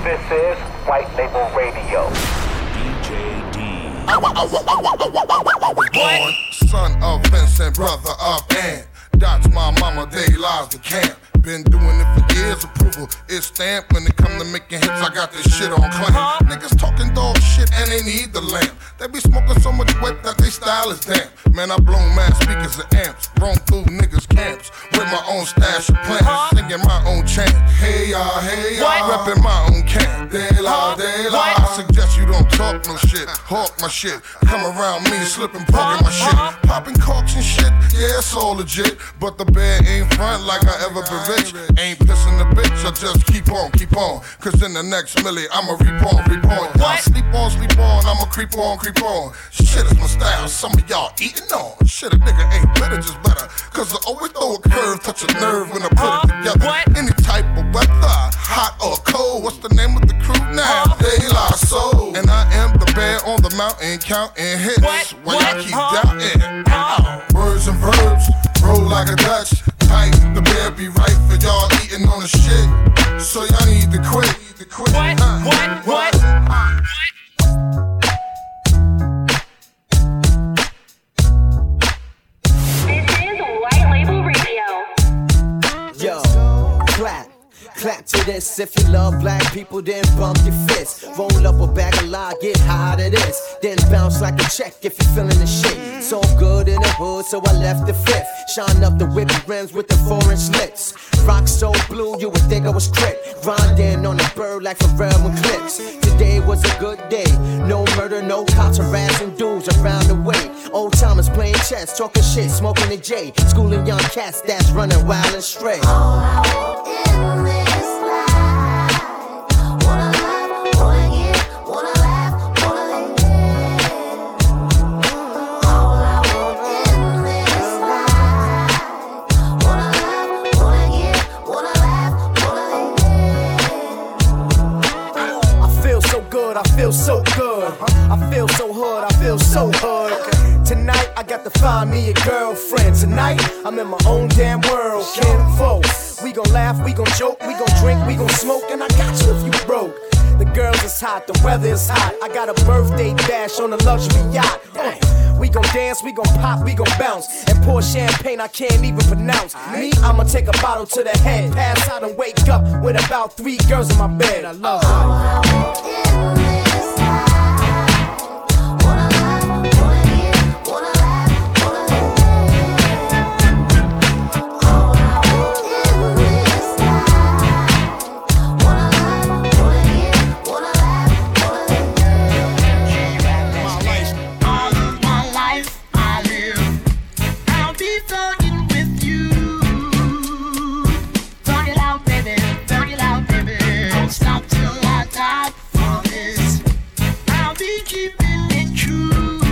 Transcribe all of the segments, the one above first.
This is White Label Radio. DJ D. I was born, son of Vincent, brother of Ann. Dot's my mama, they lies the camp. Been doing it for years, approval is stamped. When it come to making hits, I got this shit on claim. Niggas talking dog shit and they need the lamp. They be smoking so much wet that they style is damp. Man, I blow mad speakers and amps. Roam through niggas' camps with my own stash of plants. Singing my own chant. Hey y'all, reppin' my own camp. De la. I suggest you don't talk no shit. Hawk my shit. Come around me, slippin', poking my shit. Popping corks and shit, yeah, it's all legit. But the bed ain't front like I ever been rich. Ain't pissing the bitch, I just keep on. Cause in the next milli, I'ma reap on. Y'all sleep on, I'ma creep on. Shit is my style, some of y'all eating on. Shit, a nigga ain't better, just better. Cause I always throw a curve, touch a nerve when I put it together. Any type of weather, hot or cold. What's the name of the crew now? De La Soul. And I am the bear on the mountain, counting hits. While y'all keep doubting. Words and verbs, roll like a Dutch. Tight, the bear be right for y'all eating on the shit. So y'all need to quit. What? Clap to this if you love black people, then bump your fist. Roll up a bag of lie, get high to this. Then bounce like a check if you're feeling the shit. So good in the hood, so I left the fifth. Shine up the whipped rims with the foreign slits. Rock so blue, you would think I was Crip. Grinding on a bird like Pharrell and Clips. Today was a good day. No murder, no cops harassing dudes around the way. Old timers playing chess, talking shit, smoking a J. Schooling young cats that's running wild and stray. All I want in this life, wanna love, wanna give, wanna laugh, wanna live. All I want in this life, wanna love, wanna give, wanna laugh, wanna live. I feel so good, I feel so good. I feel so hood, I feel so hood. Tonight I got to find me a girlfriend. Tonight I'm in my own damn world. Can't vote. We gon' laugh, we gon' joke, we gon' drink, we gon' smoke, and I got you if you broke. The girls is hot, the weather is hot. I got a birthday bash on a luxury yacht. We gon' dance, we gon' pop, we gon' bounce, and pour champagne I can't even pronounce. Me, I'ma take a bottle to the head, pass out and wake up with about 3 girls in my bed. I love her. All I want in this life, wanna love, wanna give, wanna laugh, wanna live. All I want in this life, wanna love, wanna give, wanna laugh, wanna live. All of my life I live, I'll be thugging with you. Thug it out, baby, don't stop till I die for this. I'll be keeping it true.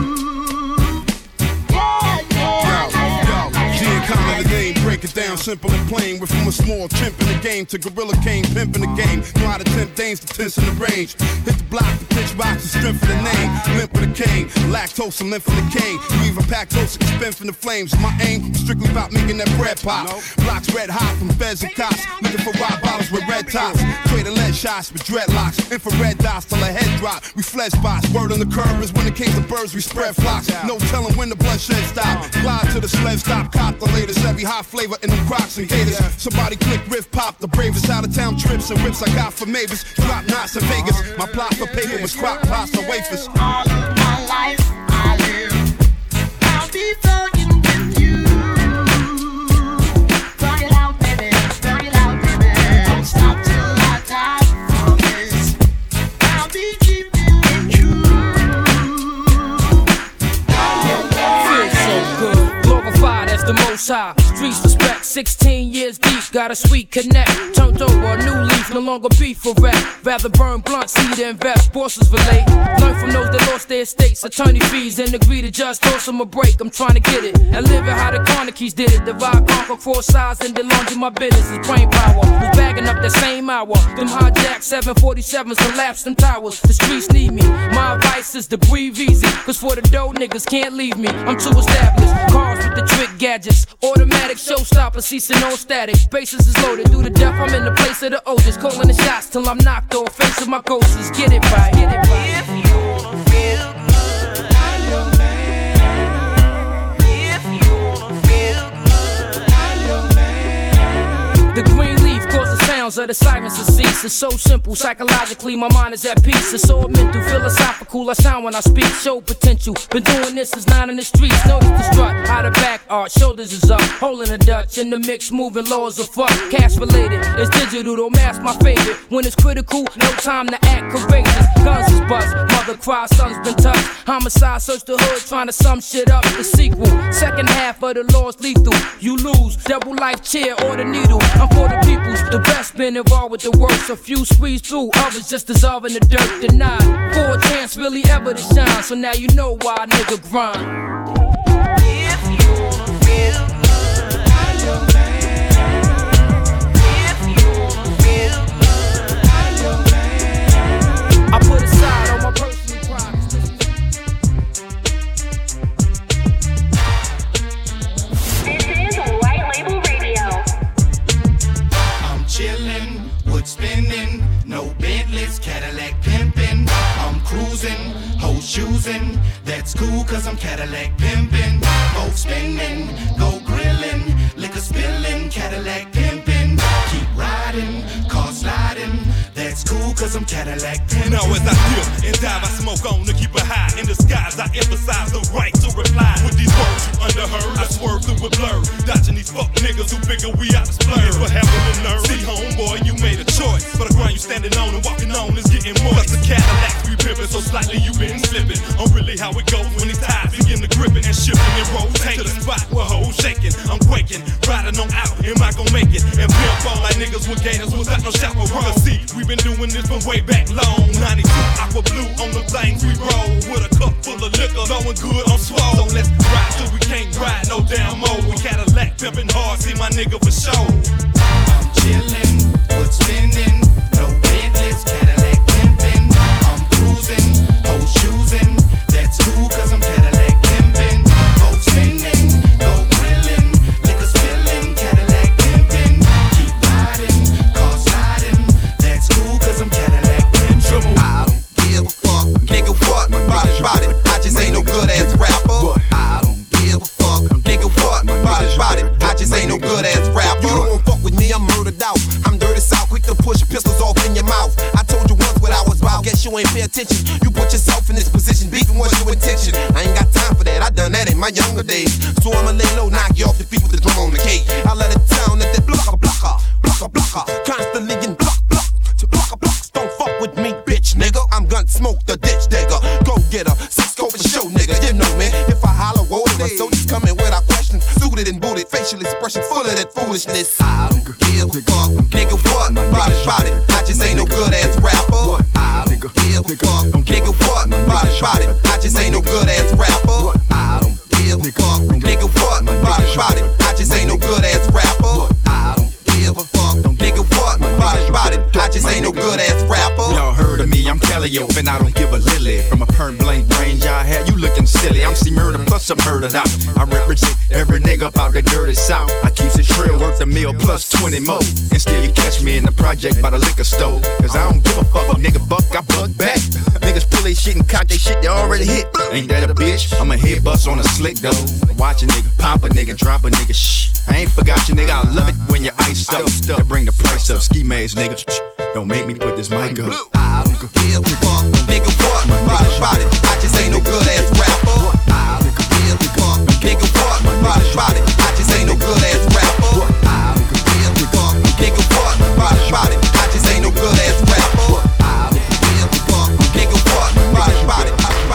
G-Economy, the game, break it down simple and plain. We're from a small chimp in the game to Gorilla King, pimp in the game. Know how to tempt dames to tense in the range. Hit the block, the pitch box, the strength of the name. Limp with a cane, lactose and lymph in the cane. You even pack toast and spin from the flames. My aim, strictly about making that bread pop. Blocks red hot from feds and cops. Looking for rock bottles with red tops. Trading lead shots with dreadlocks. Infrared dots till a head drop. We flesh spots. Word on the curb is when it came to birds, we spread flocks. No telling when the bloodshed stop. Glide to the sled stop, cop the latest. Every hot flavor in them Crocs and Gators. Somebody click riff pop. The bravest out of town trips and whips I got for Mavis. Drop knots in Vegas. My plot for paper was crock pasta wafers. All of my life I live, I'll be thugging with you. Thug it out, baby, don't stop till I die for this. I'll be keeping it true. Feel so good, glorified as the Most High. Streets respect, 16 years deep, got a sweet connect. Turned over a new leaf, no longer beef for rap. Rather burn blunt, see to invest, bosses relate. Learn from those that lost their estates, attorney fees, and agree to just toss them a break. I'm trying to get it, and live it how the Carnegies did it. Divide, conquer, cross sides, and the laundry my business is brain power. Who's bagging up that same hour? Them hijack 747s collapse them towers. The streets need me, my advice is to breathe easy. Cause for the dough, niggas can't leave me. I'm too established, cars with the trick gadgets. Automatic showstopper, ceasing on static. Bases is loaded, through the death, I'm in the place of the oldest. Haters calling the shots till I'm knocked off. Facing my ghosts, get it right, get it right. If you wanna feel good, I'm your man. If you wanna feel good, I'm your man. The green leaf causes sounds of the sirens to cease. It's so simple, psychologically my mind is at peace. It's so mental, philosophical, I sound when I speak. Show potential, been doing this since 9 in the streets. Notice the strut, out of back art, shoulders is up. Holding a Dutch, in the mix, moving laws of fuck. Cash related, it's digital, don't mask my favorite. When it's critical, no time to act courageous. Guns is bust, mother cries, son's been touched. Homicide, search the hood, trying to sum shit up. The sequel, second half of the law's lethal. You lose, double life chair or the needle. I'm for the peoples, the best been involved with the worst. A few squeeze through, others just dissolve in the dirt. Denied, for a chance really ever to shine. So now you know why a nigga grind. If you wanna feel good, I'm your man. If you wanna feel good, I'm your man. I put aside all my personal pride. This is White Label Radio. I'm chillin', wood spinning, no Bentleys, Cadillac pimpin'. I'm cruising, hoes choosing, that's cool cause I'm Cadillac pimpin'. Both spinning, go grillin', liquor spillin', Cadillac pimpin'. Keep riding, car sliding, that's cool cause I'm Cadillac pimpin'. Now as I dip and dive, I smoke on to keep it high. In disguise, I emphasize the right to reply. With these words you underheard, I swerve through a blur. Dodging these fuck niggas who figure we out to splurge. For having the nerve, see homeboy, you made a choice. But the ground you standing on and walking on is getting more. Plus the Cadillacs we pimpin', so slightly you been slipping. I'm really how it goes when these ties begin to gripping and shifting and rotating. To the spot where hoes shaking, I'm quaking, riding on out, am I gon' make it? And pimp on like niggas with gators without no chaperone. See, we been doing this from way back long. 92 aqua blue on the things we roll. With a cup full of liquor, going good on swole. So let's ride till we can't ride no damn more. We Cadillac pimpin' hard, see my nigga for sure. I'm chillin', wood spinning, no Bentleys, Cadillac pimpin'. I'm cruising, hoes choosing, that's cool cause I'm Cadillac pimpin'. Boat spinning, go grillin', liquor spillin', Cadillac pimpin'. Keep riding, car sliding, that's cool cause I'm Cadillac pimpin'. I don't give a fuck, nigga what, body, I just ain't no good ass rapper. I don't give a fuck, nigga what, body, I just ain't no good ass rapper. You don't fuck with me, I'm murdered out. I'm dirty south, quick to push pistols off in your mouth. I told you once what I was about, guess you ain't pay attention. You put yourself in this position, beefing what's your intention. I ain't got time for that, I done that in my younger days. So I'ma lay low, knock you off your feet with the drum on the cake. I let it down at that blocker, constantly in block, to blocker, don't fuck with me, bitch, nigga. I'm gonna smoke the ditch digger, go get her, 6 for show, nigga. You know me, if I holler, whoa, my soldiers coming without question. Suited and booted, facial expression full of that foolishness. I don't give a fuck, nigga what, body, I just ain't no good ass rapper. I don't give a fuck, nigga what, body, I just ain't no good ass rapper. I don't give a fuck, nigga what, body, I just ain't no good ass rapper. I don't give a fuck, nigga what, body, I just ain't no good ass rapper. Y'all heard of me, I'm Calliope and I don't give a lily. From a perm blank range I had you looking silly. I'm C-Murder plus I'm murdered out. I represent every nigga up out the dirty south. I keeps it trill, worth a meal plus 20 more. And still you catch me in the project by the liquor store. Cause I don't give a fuck, nigga buck, I buck back. Niggas pull they shit and cock they shit they already hit. Ain't that a bitch? I'm a head bust on a slick though. Watch a nigga pop a nigga, drop a nigga, shh. I ain't forgot you nigga, I love it when you're iced up. That bring the price up, ski maze nigga. Don't make me put this mic up. I don't give a fuck, nigga what, body, I just ain't no good ass rapper. I don't give a fuck, nigga what, body, I just ain't no good ass rapper. I don't give a fuck, nigga what, body, I just ain't no good ass rapper. I don't give a fuck, nigga what, body.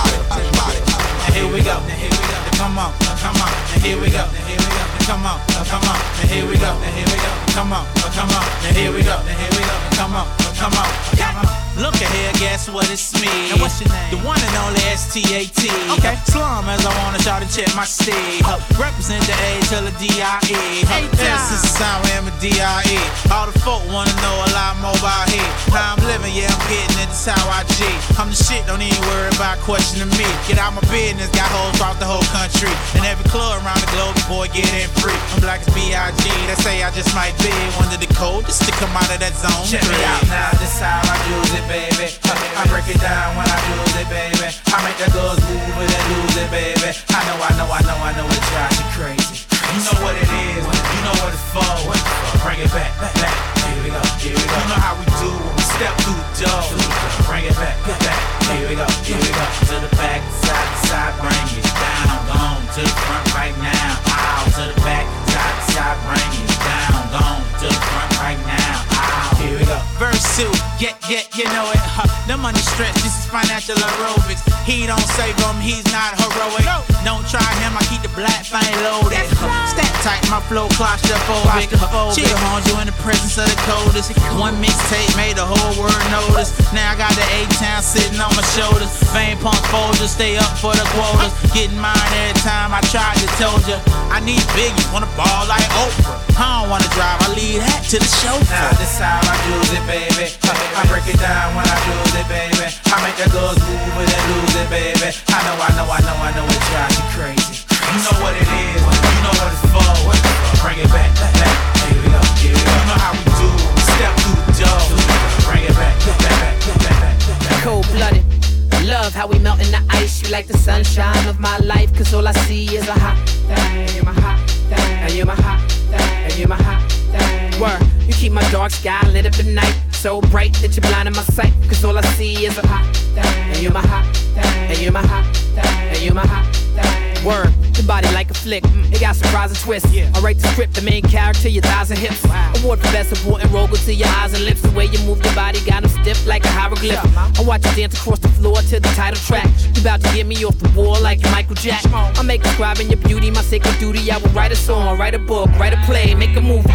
And here we go, come on, and here we go, come on, and here we go, come on, and here we go, come on. Look ahead, guess what, it's me. And what's your name? The one and only STAT. Okay. Slum as I wanna try to check my state. Represent the A till the DIE. This is the sound where I'm a DIE. All the folk wanna know a lot more about here. How I'm living. living, yeah, I'm getting it, this how I G. I'm the shit, don't even worry about questioning me. Get out my business, got hoes throughout the whole country. And every club around the globe, boy, get in free. I'm black as B.I.G., they say I just might be one of the coldest to come out of that zone. Check me out now, this how I do it, baby. I break it down when I do it, baby. I make the girls move and lose it, baby. I know it drives you crazy. You know what it is, you know what it's for. Bring it back, here we go, here we go. You know how we do when we step through the door. Bring it back, here we go, here we go. To the back, side to side, bring it down. Gone to the front right now. Out to the back, side to side, bring it down. Gone to the front right now. Out. Here we go. Verse 2, you know it. The money stretch, this is financial aerobics. He don't save him, he's not heroic. Don't try him, I keep the black thing loaded. Stat tight, my flow claustrophobic. Chill on you in the presence of the coldest. One mixtape made the whole world notice. Now I got the A-Town sitting on my shoulders. Vein pump Folgers, stay up for the quotas. Getting mine every time I tried to told ya. I need Biggie, wanna ball like Oprah. I don't wanna drive, I leave that to the chauffeur. Now this how I do it, baby. I break it down when I do it, baby. I make the girls move and then lose it, baby. I know it drives you crazy. You know what it is, you know what it's for. Bring it back, here we go, here we go. You know how we do, we step through the door. Bring it back. Cold-blooded, I love how we melt in the ice. You like the sunshine of my life, cause all I see is a hot thing. You're my hot thing, and you're my hot thing, and you're my hot thing. Word, you keep my dark sky lit up at night, so bright that you're blinding my sight, cause all I see is a hot thing, and you're my hot thing, and you're my hot thing, and you're my hot thing. Word, your body like a flick, it got surprise and twist. I write the script, the main character, your thighs and hips. Award for best supporting role, go to your eyes and lips. The way you move your body got them stiff like a hieroglyph. I watch you dance across the floor to the title track. You about to get me off the wall like Michael Jack. I make describing your beauty my sacred duty. I will write a song, write a book, write a play, make a movie.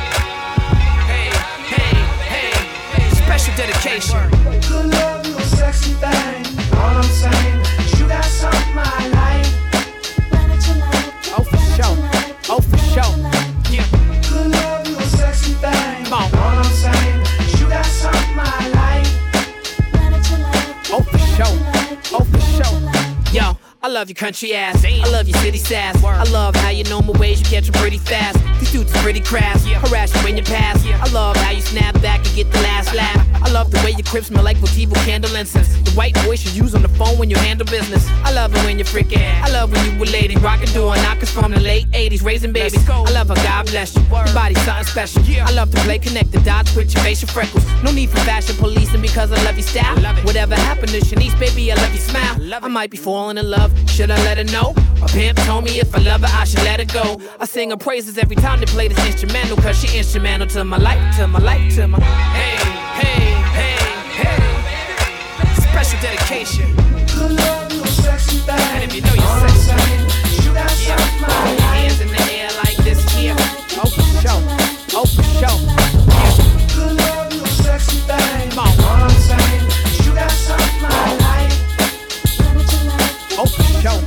Hey, special dedication. Good love, you a sexy thing. All I'm saying is you got something I like. Oh for sure. Yeah. Good love, you a sexy thing. Come on. All I'm saying is you got something I like. Oh for sure. Yo, I love your country ass. I love your city sass. I love how you know my ways, you catch them pretty fast. These dudes are pretty crass, harass you when you pass. I love how you snap back and get the last laugh. I love the way your crib smell like Motivo candle incense. The white voice you use on the phone when you handle business. I love it when you're freaking. I love when you were lady, rockin' doing knockers from the late 80s, raising babies. I love how God bless you. Your body's something special. I love to play connect the dots with your facial freckles. No need for fashion policing because I love your style. Whatever happened to Shanice, baby, I love your smile. I might be falling in love. Should I let her know? A pimp told me if I love her, I should let her go. I sing her praises every time they play this instrumental, cause she instrumental to my life, to my life, to my. Hey. Special dedication. Good love, you a sexy thing. And if you know you're sexy, you got something I like. Hands in the air like this here. Oh for sure. Good love, you a sexy thing. Come on. All I'm saying is you got something I like. Oh for sure.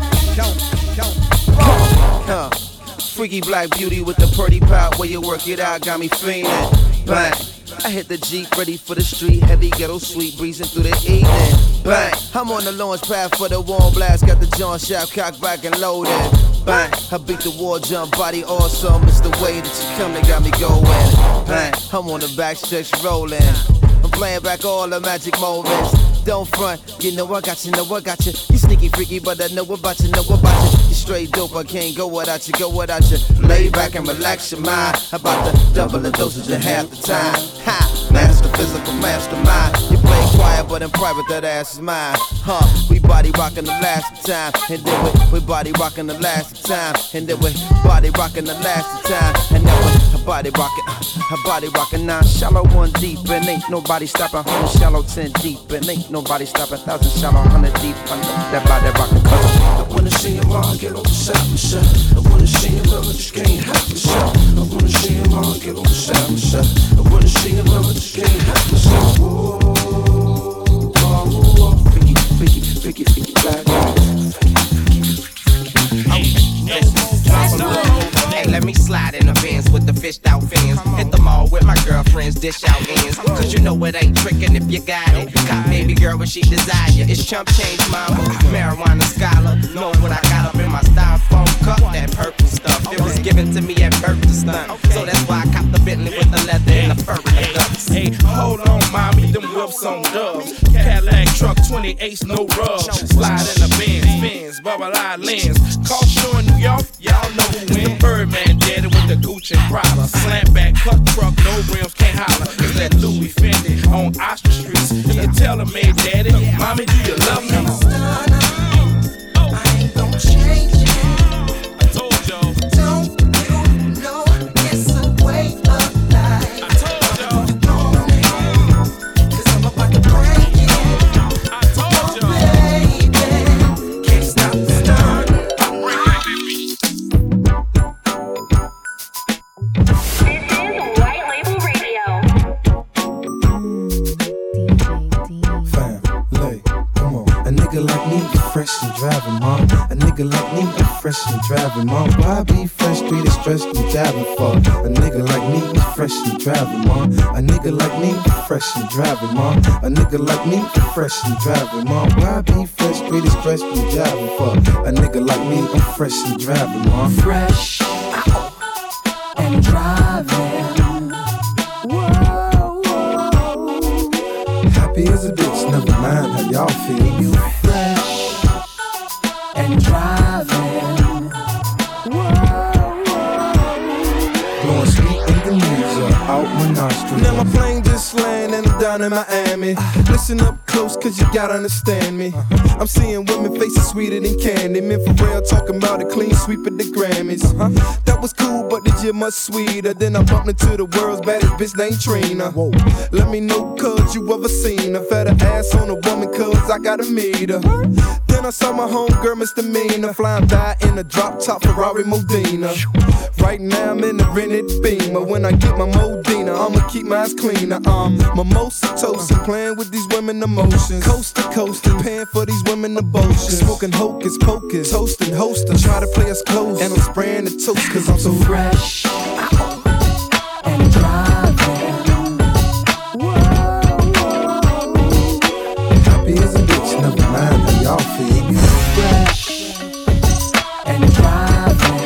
Freaky black beauty with the pretty pop, where you work it out, got me fiendin'. Bang, I hit the Jeep, ready for the street, heavy ghetto sweet, breezing through the evening. Bang, I'm on the launch pad for the warm blast, got the John Shaft cocked back and loaded. Bang, I beat the wall jump, body awesome, it's the way that you come that got me going. Bang, I'm on the back stretch rolling, I'm playing back all the magic moments. Don't front, you know I got you, You sneaky freaky, but I know about you, You straight dope, I can't go without you, Lay back and relax your mind. About to double the dosage in half the time. Ha, master physical, mastermind. You play quiet, but in private that ass is mine. We body rockin' the last time, and then we body rockin' the last time, and then we body rockin' the last time, and then we body rockin' 9 shallow 1 deep, and ain't nobody stoppin'. 100 shallow 10 deep, and ain't nobody stoppin'. 1,000 shallow 100 deep. I know that body rockin' cause I wanna see him all get on the side myself. I wanna see him love, I just can't help myself. I wanna see him all get on the side myself. I wanna see him love, I just can't help myself. Freaky, black. Hey, let me slide in the Benz with the fished out fans. Hit the mall with my girlfriend. friends dish out ends. Cause you know it ain't tricking if you got it. Got baby girl when she desire. It's chump change mama, marijuana scholar. Know what I got up in my styrofoam cup, that purple stuff. It was given to me at birth to stunt. So that's why I copped the Bentley with the leather and the fur and the guts. Hey, hold on, mommy, them whips on dubs. Cadillac truck 28s, no rub. Slide in the Benz, bubble eye lens. Car show in New York, y'all know who win. Birdman daddy with the Gucci Prada. Slant back, cut truck, no rims, can't holler. It's that Louis Fendi on Oxford Streets. It's the tailor-made daddy. Mommy, do you love me? I ain't gon' change it. I told y'all. Don't you know it's a way of life? I told y'all. Cause I'm about to break it. I told y'all. Baby, can't stop the start. This is White Label Radio. Family, come on. A nigga like me be fresh and driving, mom. A nigga like me be fresh and driving, mom. Why be fresh, street is stressed and driving for? A nigga like me be fresh and driving, mom. A nigga like me be fresh and driving, mom. A nigga like me be fresh and driving, mom. Why be fresh, street is stressed and driving for? A nigga like me, I'm fresh and driving, mom. Fresh and driving. Happy as a bitch, never mind how y'all feel. You Fresh and driving. blowing sweet in the music out my nostrils. Now my plane just landed and I'm down in Miami. Listen up close cause you gotta understand me. I'm seeing women faces sweeter than candy. Men for real talking about a clean sweep of the Grammys. That was cool but the gym much sweeter. Then I bumped into the world's baddest bitch named Trina. Whoa. Let me know cuz you ever seen a fatter ass on a woman cuz I gotta meet her. Then I saw my homegirl Misdemeanor flying by in a drop top Ferrari Modena. Right now I'm in the rented Beamer. When I get my Modena, I'ma keep my eyes cleaner. Mimosa toasting, playing with these women emotions. Coast to coast, and paying for these women devotion. Smoking hocus pocus, toasting, hosting. Try to play us close, and I'm spraying the toast cause I'm so fresh and driving. Happy as a bitch, never mind how y'all feel. Fresh and driving.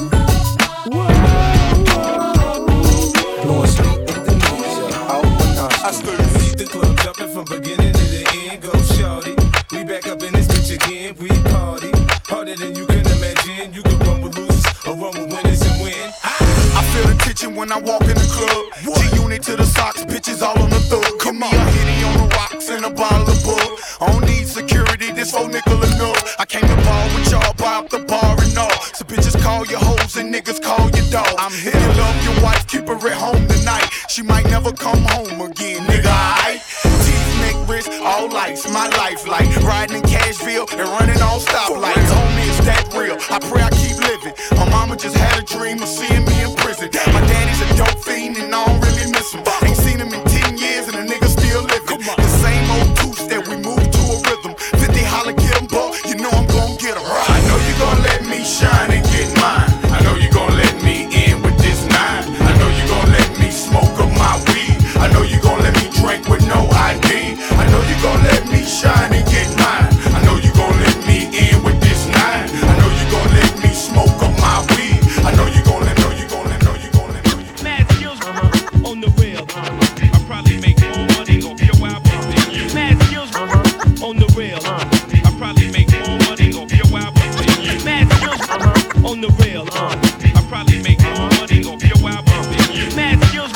Blowing sweet in the music out my nostrils. I still see the club jumping from beginning to the end. Go shorty, we back up in this bitch again. We party harder than you can imagine. You can run with losers or run with winners and win. I feel the tension when I walk in the club. G-Unit to the socks, bitches all on the thug. Come on, a Henny on the rocks and a bottle of bull. I don't need security, this whole nickel enough. I came to ball with y'all, buy up the bar and all. So bitches call your hoes and niggas call your dog. I'm here to love your wife, keep her at home tonight. She might never come home again, nigga, aight? Teeth, neck, wrist, all lights, my life like riding in Cashville and running on stoplights. Homie, it's that real, I pray I keep living. My mama just had a dream of seeing me in prison. My daddy's a dope fiend and I don't really miss him. Ain't seen him in 10 years and the nigga still living. The same old tooth that we moved to a rhythm. 50 holler, get him, boy, you know I'm gon' get him. I know you gon' let me shine and get mine. I know you gon' let me in with this 9. I know you gon' let me smoke up my weed. I know you gon' let me drink with no ID. I know you gon' let me shine and get mine. I know you gon' let me in with this 9. I know you gon' let me smoke up my weed. I know you gon' let, know you gon' let, know you gon' let, know you gon' let. Mad skills on the real. I probably make more money off your album than you. Mad skills on the real. I probably make more money off your album than you. Mad skills on the real. I probably make more money off your album than you. Mad skills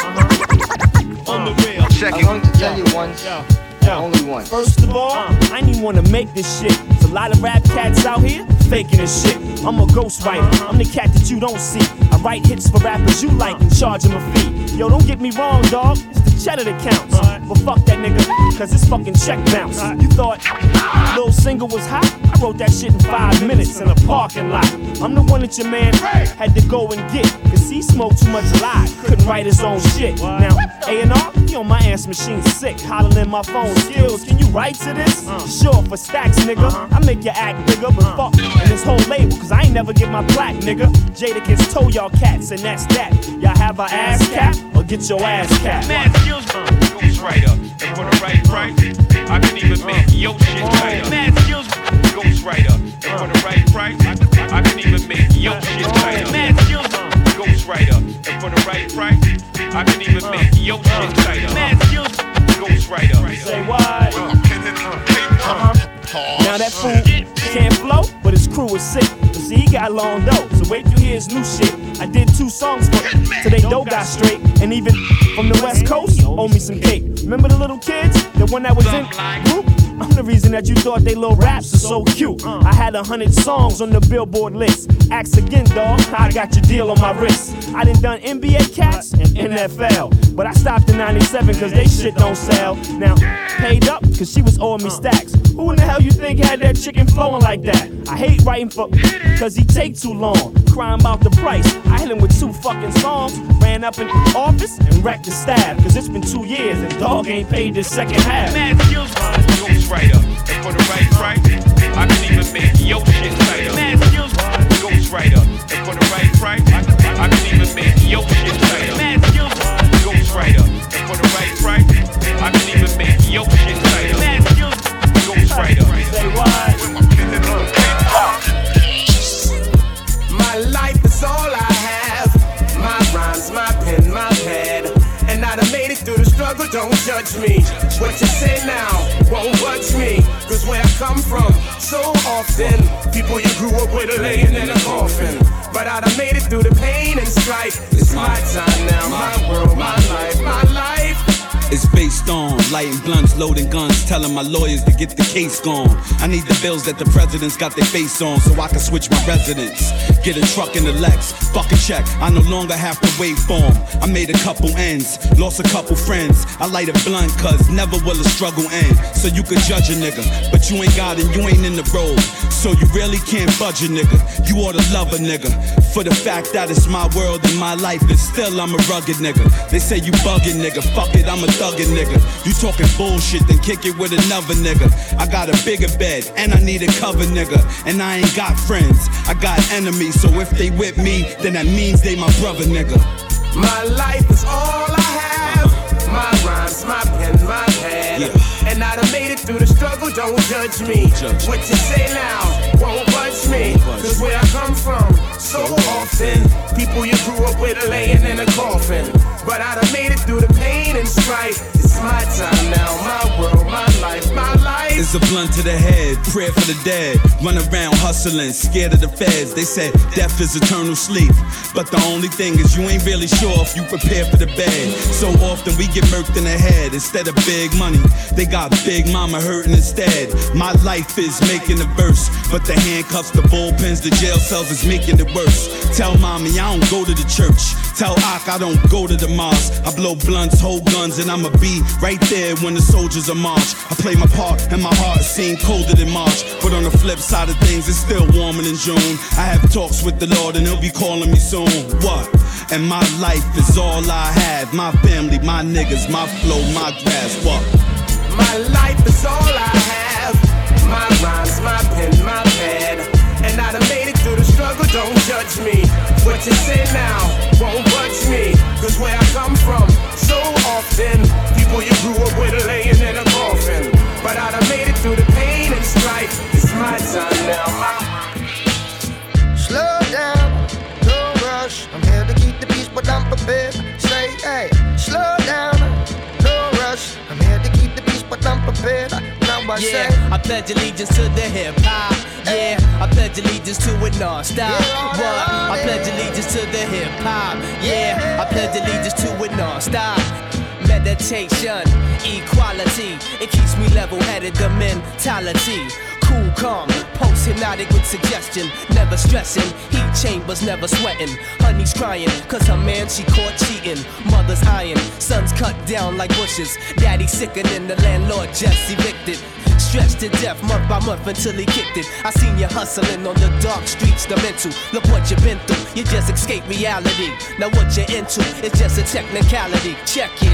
on the real. I'm going to tell you once, only once. First of all, I ain't even wanna make this shit. There's a lot of rap cats out here faking this shit. I'm a ghostwriter, I'm the cat that you don't see. I write hits for rappers you like and charge them a fee. Yo, don't get me wrong, dog, it's the cheddar that counts. But fuck that nigga, cause this fucking check bounce. You thought Lil Single was hot? I wrote that shit in 5 minutes in a parking lot. I'm the one that your man had to go and get, cause he smoked too much live, couldn't write his own shit. Now, A&R, he on my ass machine sick, hollering my phone skills. Can you write to this? Sure, for stacks, nigga. I make your act bigger, but fuck and this whole label, cause I ain't never get my plaque, nigga. Jada gets told y'all cats, and that's that. Y'all have our ass cap or get your ass capped. your shit tighter. Mad skills, ghostwriter. And for the right price, I can even make your shit tighter. Mad skills, ghostwriter. And for the right price, I can even make your shit tighter. Mad skills, ghostwriter. Say why? Now that fool can't flow, but his crew is sick. But see, he got long dough, so wait till you hear his new shit. I did 2 songs for him, till they dough got straight. And even from the West Coast, owe me some cake. Remember the little kids? The one that was in group? I'm the reason that you thought they little raps are so cute. I had 100 songs on the Billboard list. Ask again, dawg, I got your deal on my wrist. I done NBA cats and NFL, but I stopped in 97 cause they shit don't sell. Now, paid up cause she was owing me stacks. Who in the hell you think had that chicken flowing like that? I hate writing for cause he take too long. Crying about the price. I hit him with 2 fucking songs. Ran up in the office and wrecked the staff. Cause it's been 2 years and dog ain't paid this second half. Mad skills, ghostwriter. And for the right price, I can even make your shit tighter. Mad skills, ghostwriter. And for the right price, I can even make your shit tighter. Mad skills, ghostwriter. And for the right price, I can even make your shit tighter. Mad skills, ghostwriter. Say why? My life is all I have. My rhymes, my pen, my pad. And I done made it through the struggle, don't judge me. What you say now won't budge me. Cause where I come from, so often people you grew up with are laying in a coffin. But I done made it through the pain and strife. It's my time now, my world, my life, my life. It's based on lighting blunts, loading guns, telling my lawyers to get the case gone. I need the bills that the president's got their face on so I can switch my residence. Get a truck in the Lex, fuck a check, I no longer have to wait for 'em. I made a couple ends, lost a couple friends. I light a blunt cause never will a struggle end. So you could judge a nigga, but you ain't got it, you ain't in the road. So you really can't budge a nigga, you ought to love a nigga. For the fact that it's my world and my life, and still I'm a rugged nigga. They say you bugging nigga, fuck it, I'm a thuggin' nigga. You talking bullshit, then kick it with another nigga. I got a bigger bed, and I need a cover nigga. And I ain't got friends, I got enemies. So if they with me, then that means they my brother nigga. My life is all I have. My rhymes, my pen, my pad. Yeah. And I done made it through the struggle, don't judge me. What you say now won't budge me. Cause where I come from, so often people you grew up with are laying in a coffin. But I done made it through the pain and strife. It's my time now, my world, my life, my life. It's a blunt to the head, prayer for the dead. Run around hustling, scared of the feds. They said death is eternal sleep. But the only thing is you ain't really sure if you prepare for the bed. So often we get murked in the head instead of big money. They got big mama hurting instead. My life is making a verse, but the handcuffs, the bullpens, the jail cells is making it worse. Tell mommy I don't go to the church. Tell Ak I don't go to the mosque. I blow blunts, hold guns, and I'ma be right there when the soldiers are march. I play my part, and my heart seems colder than March. But on the flip side of things, it's still warmer than June. I have talks with the Lord, and He'll be calling me soon. What? And my life is all I have. My family, my niggas, my flow, my grass. What? My life is all I have. My rhymes, my pen, my pad. And I done made it through the struggle, don't judge me. What you say now won't budge me. Cause where I come from, so often people you grew up with are laying in a coffin. But I done made it through the pain and strife. It's my time now, my slow down, no rush. I'm here to keep the peace, but I'm prepared. Say, hey, slow down, no rush. I'm here to keep the peace, but I'm prepared. Now I say, I pledge allegiance to the hip hop. Yeah, I pledge allegiance to it non-stop. What? I pledge allegiance to the hip hop. Yeah, I pledge allegiance to it non-stop. Meditation, equality, it keeps me level-headed, the mentality. Cool, calm, post-hypnotic with suggestion. Never stressing, heat chambers never sweating. Honey's crying, cause her man she caught cheating. Mother's iron, sons cut down like bushes. Daddy sickening, the landlord just evicted. Stretched to death month by month until he kicked it. I seen you hustling on the dark streets, the mental. Look what you been through, you just escaped reality. Now what you're into is just a technicality. Check it, deep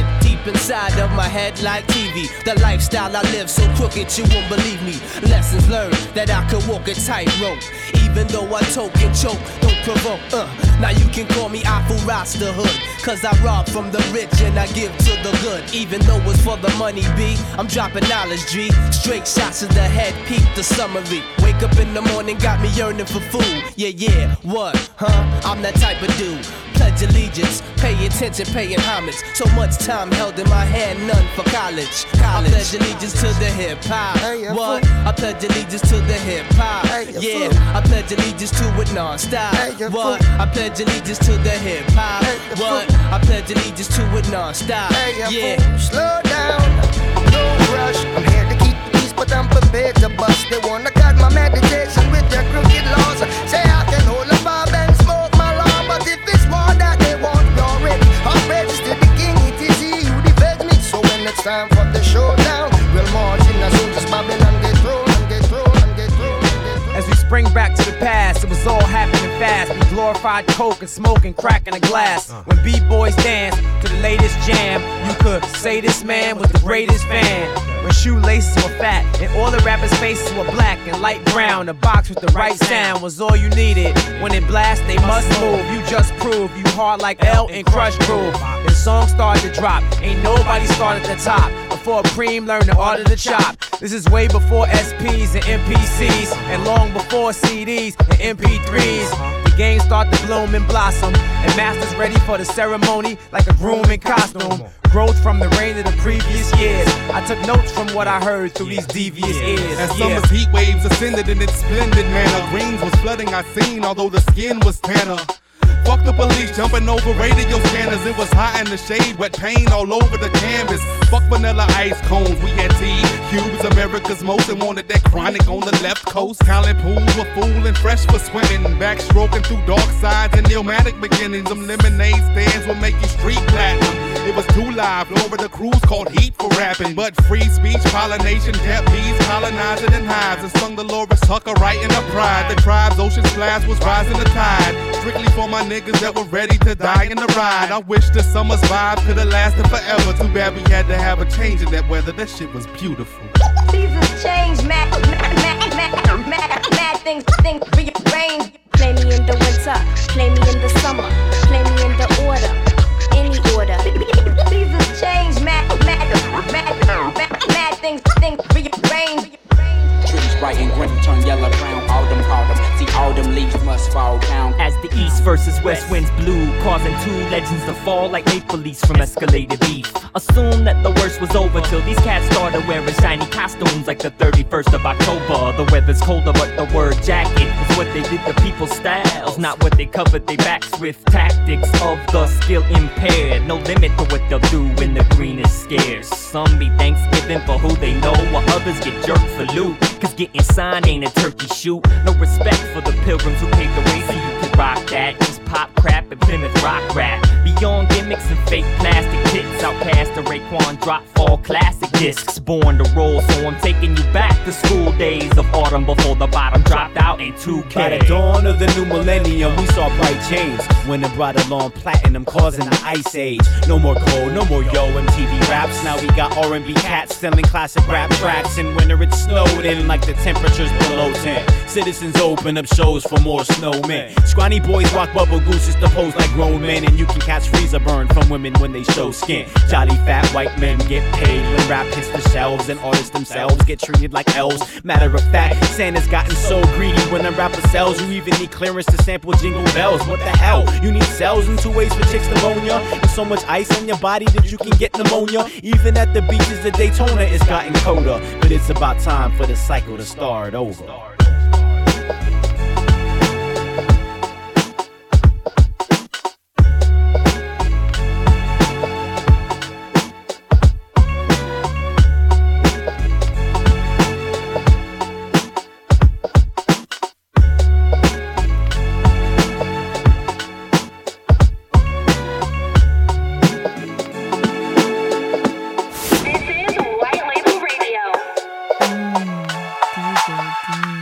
inside of my head like TV. The lifestyle I live so crooked you won't believe me. Lessons learned that I could walk a tightrope. Even though I toke and choke, don't provoke. Now you can call me Apple Rasta Hood, cause I rob from the rich and I give to the good. Even though it's for the money, B, I'm dropping knowledge, G. Straight shots to the head, peep the summary. Wake up in the morning, got me yearning for food. Yeah, what, huh? I'm that type of dude. Pledge allegiance, pay attention, paying homage. So much time held in my hand, none for college. I pledge allegiance to the hip hop. What? I pledge allegiance to the hip hop. Yeah, I pledge allegiance to it non-stop. What? I pledge allegiance to the hip hop. What? I pledge allegiance to it non-stop. Yeah. Slow down, don't rush. I'm here to keep the peace, but I'm prepared to bust. They wanna cut my meditation with their crooked laws. Say I can hold a bob and smoke my law, but if it's war that they want, you're ready. I'm registered the king, it is he who defends me. So when it's time for the showdown, we'll march in as soon as Babylon get thrown and get thrown and get thrown. As we spring back to the past, it was all happening fast. We glorified coke and smoke and crack in a glass. When B-boys dance to the latest jam, you could say this man was the greatest fan. When shoelaces were fat and all the rappers' faces were black and light brown, the box with the right sound was all you needed. When it blasts, they must move. You just prove you hard like L and Crush Groove. The song started to drop, ain't nobody started at the top. Before Preem learned the art of the chop. This is way before SPs and MPCs, and long before CDs and MP3s. The game start to bloom and blossom, and masters ready for the ceremony like a groom in costume. Growth from the rain of the previous years. I took notes from what I heard through these devious ears. As summer's heat waves ascended in its splendid manner, greens was flooding our scene, although the skin was tanner. Fuck the police jumping over radio scanners. It was hot in the shade, wet paint all over the canvas. Fuck vanilla ice cones, we had tea. Cubes, America's most, and wanted that chronic on the left coast. Talent pools were full and fresh for swimming. Backstroking through dark sides and Illmatic beginnings. Them lemonade stands will make you street platinum. It was too live, over the cruise called Heat for rapping. But free speech, pollination, kept bees colonizing in hives. And sung Dolores Tucker right in her pride. The tribe's ocean splash was rising the tide. Strictly for my niggas that were ready to die in the ride. I wish the summer's vibe could've lasted forever. Too bad we had to have a change in that weather. That shit was beautiful. Seasons change, mad things rearrange. Play me in the winter, play me in the summer, play me in the order, any order. Seasons change, mad things rearrange. Trees bright and green turn yellow brown, autumn call them. See autumn leaves must fall down. As the east versus west winds blew, causing two legends to fall like maple leaves from escalated beef. Assume that the worst was over till these cats started wearing shiny costumes like the 31st of October. The weather's colder, but the word jacket is what they did to people's styles, not what they covered their backs with. Tactics of the skill impaired, no limit to what they'll do when the green is scarce. Some be Thanksgiving for who they know, while others get jerked for loot. Cause getting signed ain't a turkey shoot. No respect for the pilgrims who paved the way so you can rock that. Just pop crap and Plymouth rock rap. Beyond gimmicks and fake plastic tits, out past the Raekwon drop fall classic discs. Born to roll, so I'm taking you back to school days of autumn before the bottom dropped out in 2K. By the dawn of the new millennium, we saw bright change when it brought along platinum, causing the ice age. No more cold, no more yo MTV raps. Now we got R&B cats selling classic rap tracks. In winter it snowed in like the temperature's below 10. Citizens open up shows for more snowmen. Scrawny boys walk bubble gooses to pose like grown men, and you can catch freezer burn from women when they show skin. Jolly fat white men get paid when rap hits the shelves, and artists themselves get treated like elves. Matter of fact, Santa's gotten so greedy when a rapper sells, you even need clearance to sample Jingle Bells. What the hell? You need cells in 2 ways for chicks pneumonia, and so much ice on your body that you can get pneumonia. Even at the beaches of Daytona, it's gotten colder, but it's about time for the cycle to start over. This is White Label Radio. DJ